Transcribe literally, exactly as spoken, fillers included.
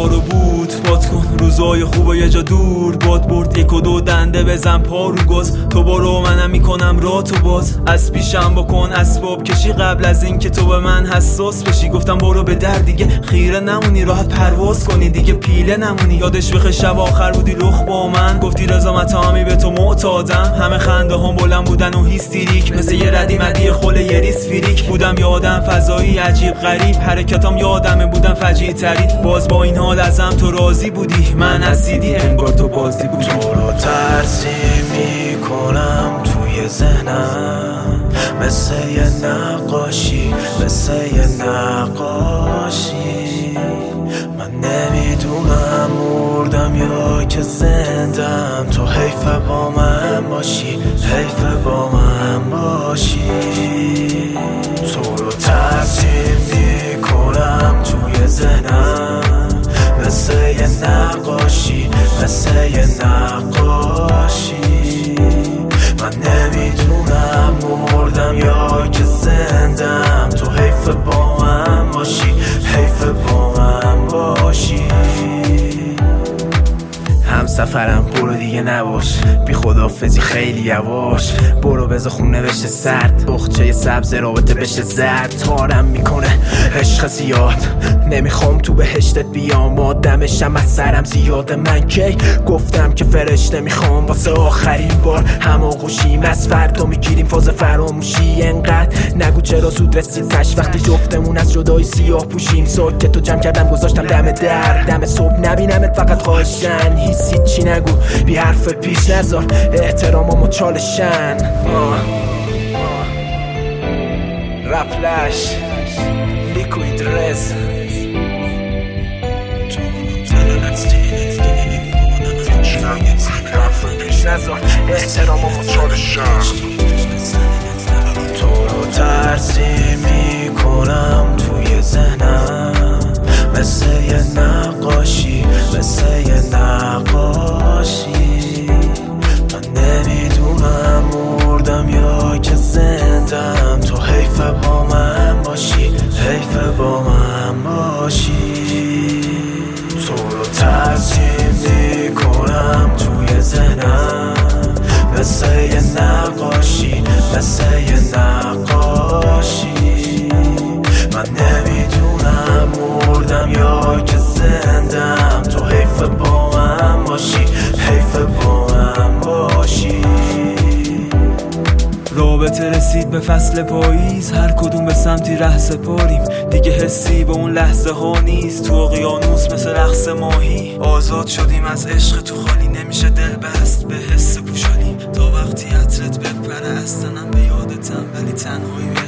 بارو بود باد کن روزای خوب و یه جا دور باد برد یک و دو دنده بزن پا رو گاز تو برو منم میکنم را تو باز از پیشم بکن اسباب کشی قبل از این که تو به من حساس بشی گفتم برو به در دیگه خیره نمونی راحت پرواز کنی دیگه پیله نمونی یادش بخیر شب آخر بودی رخ با من گفتی رضا تامی به تو معتادم همه خنده هم بلند بودن و هیستریک مثل یه ردی مدی خل یه ریس فریک بودم یادم فضایی عجیب غریب حرکاتم یادمه بودم فجیع تری باز با این حال ازم تو راضی بودی من اسیدی انگار تو بازی بودی تو رو ترسیم میکنم توی ذهنم مثل یه نقاشی مثل یه نقاشی من نمیدونم مردم یا که زندم تو حیف با من باشی حیف با من باشی تو رو ترسیم میکنم توی ذهنم مثل یه نقاشی مثل یه نقاشی من نمیدونم مردم یا که زندم تو حیف با من باشی حیف با من باشی هم سفرم برو دیگه نباش بی خدافزی خیلی یواش برو بذار خونه بشه سرد بخچه سبز رابطه بشه زرد تارم میکنه عشق زیاد نمیخوام تو بهشتت بیام آدمشم از سرم زیاده من کی گفتم که فرشته میخوام واسه آخرین بار هم آغوشیم از فردا میگیریم فاز فراموشی انقدر نگو چرا زود رسید تش وقتی جفتمون از جدایی سیاه پوشیم ساکت و جمع کردم گذاشتم دم در دم صبح نبینمت فقط خواهشن هیچی چی نگو بی حرف پیش نذار احترامم و چالشن رپلش لیکوید رز پیش نذار احترامم و چالشن تو رو ترسیم میکنم توی ذهنم مثل یه نقاشی مثل یه نقاشی من نمیدونم مردم یا که زندم تو حیف با من باشی حیف با من باشی تو رو ترسیم میکنم توی ذهنم مثل یه نقاشی مثل یه نقاشی من نمیدونم مردم یا که زندم تو حیف با من باشی حیف با من باشی رابطه رسید به فصل پاییز هر کدوم به سمتی ره سپاریم دیگه حسی به اون لحظه ها نیست تو اقیانوس مثل رقص ماهی آزاد شدیم از عشق تو خالی نمیشه دل بست به حس پوشالی تا وقتی عطرت بپره از تنم به یادتم ولی تنهایی